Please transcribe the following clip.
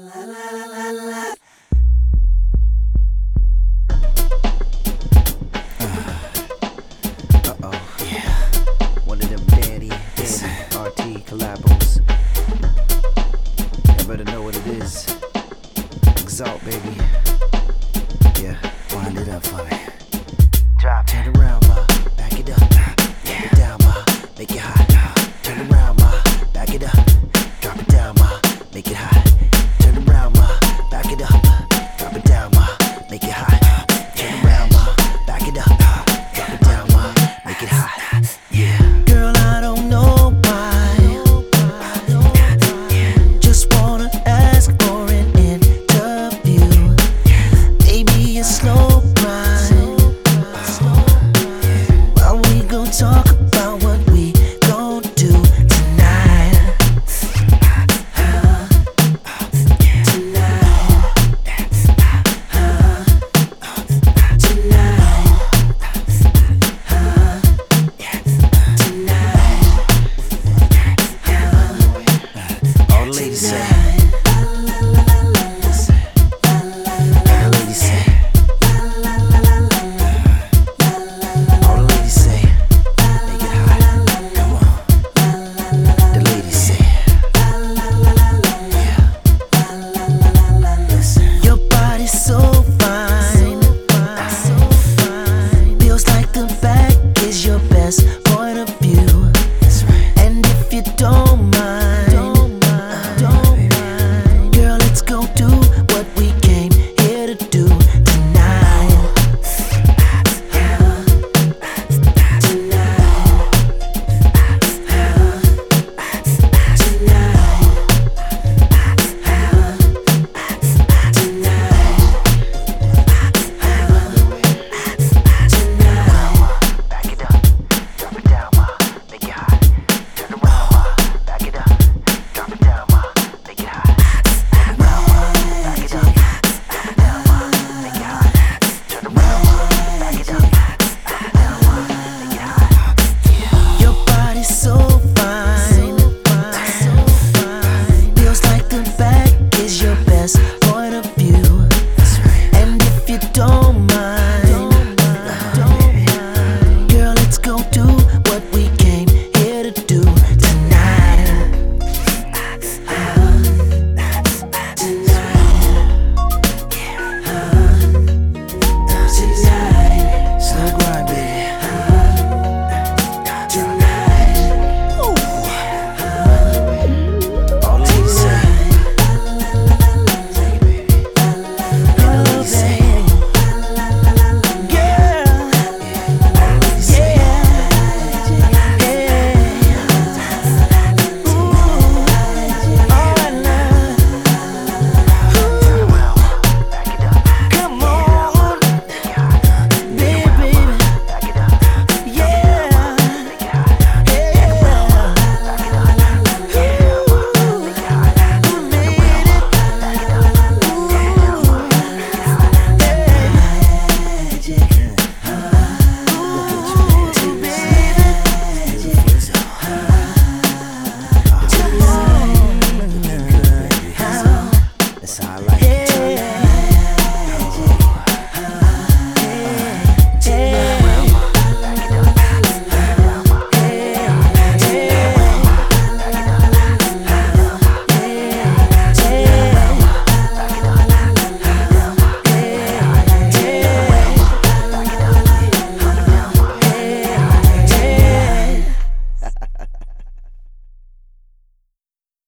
One of them Danny RT collabos. You better know what it is. Exalt, baby. Yeah, wind it up for me. Drop. Turn around, ma. Back it up. Drop it down, ma. Make it hot. Turn around, ma. Back it up. Drop it down, ma. Make it hot. Turn around, ma. Back it up. Drop it down, ma. Make it hot. Turn around, ma. Back it up. Drop it down, ma. Make it hot. Yeah. Girl, I don't know why. Just wanna ask for an interview. Maybe a slow grind. While we go talk about what we gon' do tonight. All the ladies say. And the ladies say. All the ladies say. Make it hot. Come on. The ladies say. Yeah. Listen. Your body's so fine. Feels like the back is your best point of view. That's right. And if you don't mind, girl, let's go do what we came here to do tonight. Back it up, drop it down, ma. Make it hot. Turn around, ma. Back it up, drop it down, ma. Make it hot. Turn around, ma. Back it up, drop it down, ma. Make it hot. Turn around, ma. Back it up, drop it down, ma. Make it hot. Your body's so fine. Feels like the back is your best point of view. And if you don't mind, girl, let's go do what we came here to do tonight. Slow grind, baby. All ladies say. Take it, baby. And the ladies say. That's how I like it.